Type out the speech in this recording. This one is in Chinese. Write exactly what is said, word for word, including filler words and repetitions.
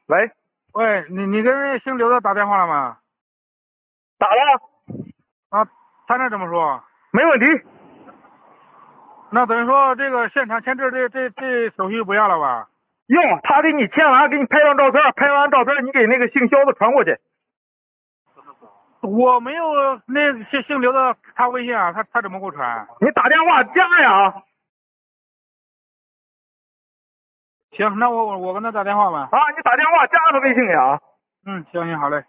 喂喂，你你跟那姓刘的打电话了吗？ 打了， 啊，他那怎么说？ 没问题。 那等于说这个现场签字这这这手续不要了吧？ 用，他给你签完，给你拍张照片，拍完照片你给那个姓肖的传过去。 我没有那姓姓刘的他微信啊，他他怎么给我传？ 你打电话加呀。 行，那我我我跟他打电话吧。 啊，你打电话加他微信呀。 嗯，行行，好嘞。